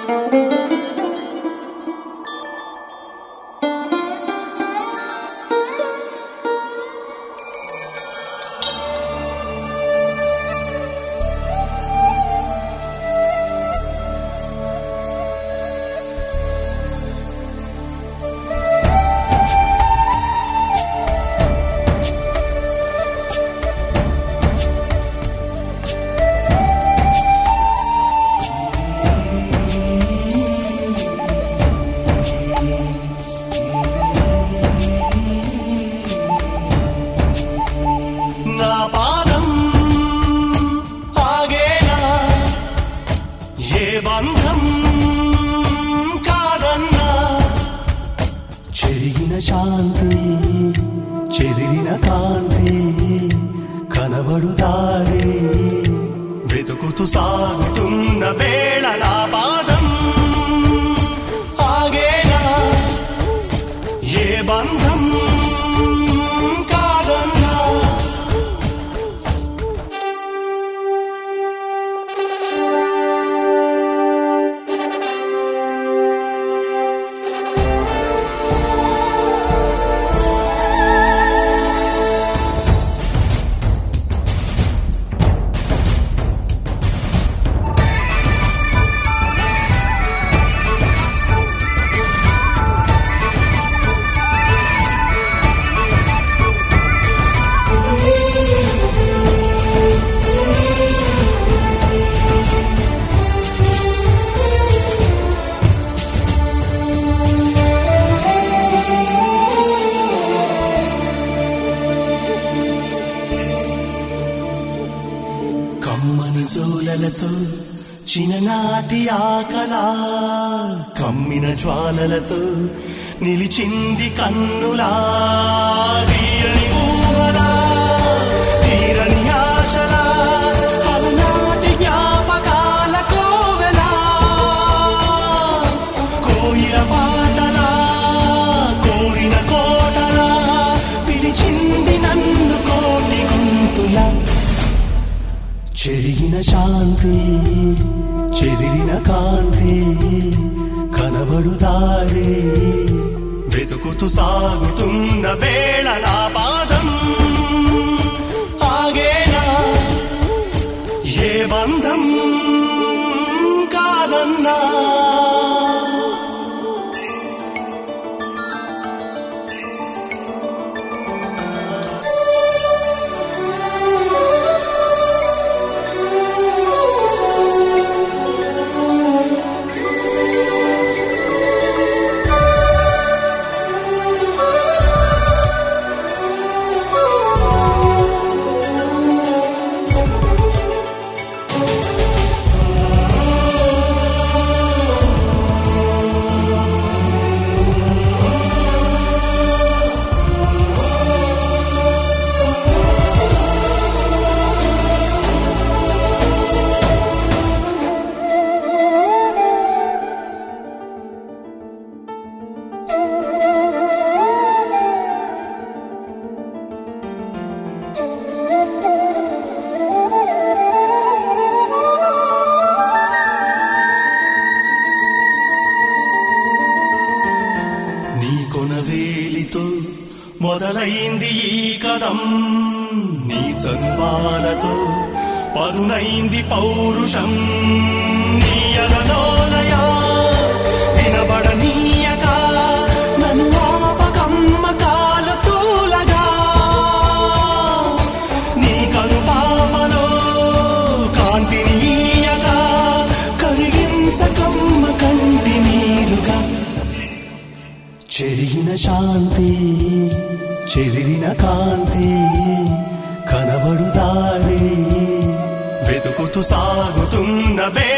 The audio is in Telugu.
బంధం కాదన్నా చెరిగిన శాంతి చెదిరిన కాంతి కనబడు దారి వెతుకుతూ సాగుతున్న వేళ నా పాదం ఆగేనా ఏ బంధం కమ్మని జోలలతో చిన్ననాటి ఆకలా కమ్మిన జ్వాలలతో నిలిచింది కన్నులా తీయని ఊహలా తీరని ఆశలా అలనాటి జ్ఞాపకాల కోవెలా కోయిల పాటలా కోరిన కోటలా పిలిచింది నన్ను కోటి గొంతులా చెరిగిన శాంతి చెదిరిన కాంతి కనబడు దారి వెతుకుతూ సాగుతున్న వేళ నా పాదం ఆగేనా ఏ బంధం కాదన్నా కొనవేలితో మొదలైంది ఈ కదం నీ చనువాలతో పదునైంది పౌరుషం నీ అదలోలయ వినబడనీయక నన్ను ఆపకమ్మ కాలుతూలగా నీ కనుపాపలో కాంతిని ఈయగా కరిగించకమ్మ కంటి నీరుగా చెరిగిన శాంతి చెదిరిన కాంతి కనబడు దారి వెతుకుతూ సాగుతున్న